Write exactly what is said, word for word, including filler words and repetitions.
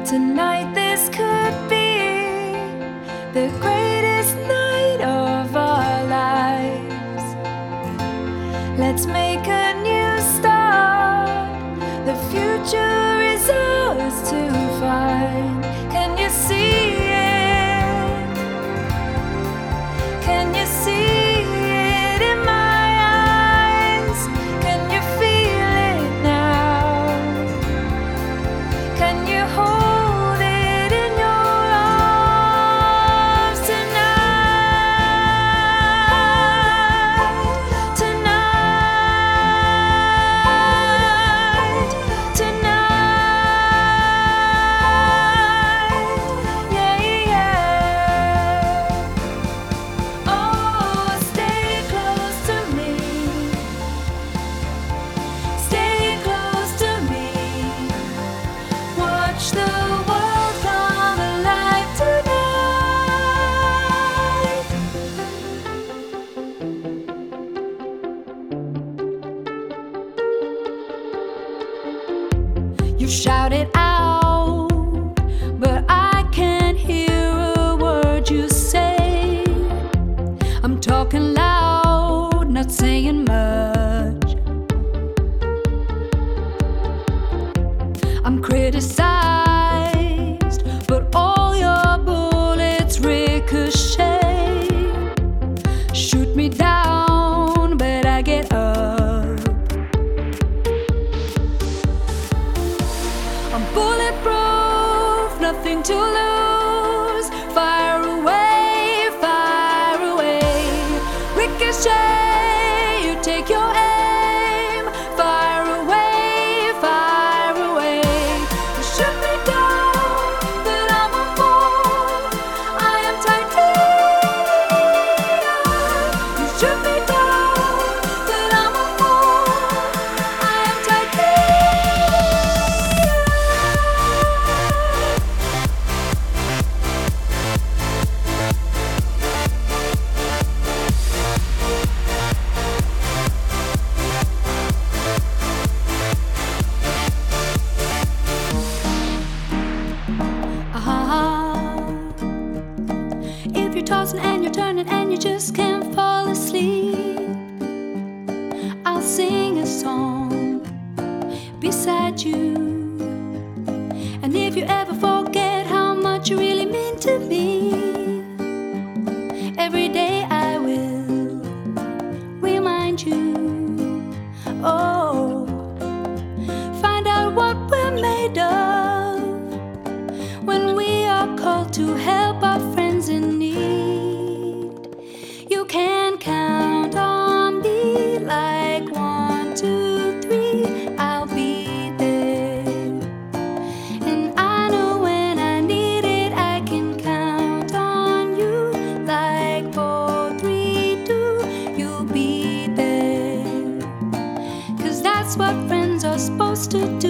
Tonight this could be the greatest night of our lives. Let's make a new start. The future is ours to find. Can you see it? Can you see it in my eyes? Can you feel it now? Can you hold it in your arms tonight? Tonight, tonight, yeah, yeah. Oh, stay close to me. Stay close to me. Watch the world come alive tonight. You shout it out, but I can't hear a word you say. I'm talking loud, not saying much. I'm criticized, but all your bullets ricochet. Shoot me down, but I get up. I'm bulletproof, nothing to lose. Fire away, fire away. Ricochet, you take your aim. Fire away, fire away. You shoot me down, but I'm a fool. I am titanium. You shoot me down, but I'm a fool. I am titanium. Ah, if you're tossing and you're turning and you just can't fall asleep, I'll sing a song beside you. And if you ever forget how much you really mean to me, every day I will remind you. Oh, find out what we're made of when we are called to help our friends in need. You can count on me like one, two, three, I'll be there. And I know when I need it, I can count on you like four, three, two, you'll be there. 'Cause that's what friends are supposed to do.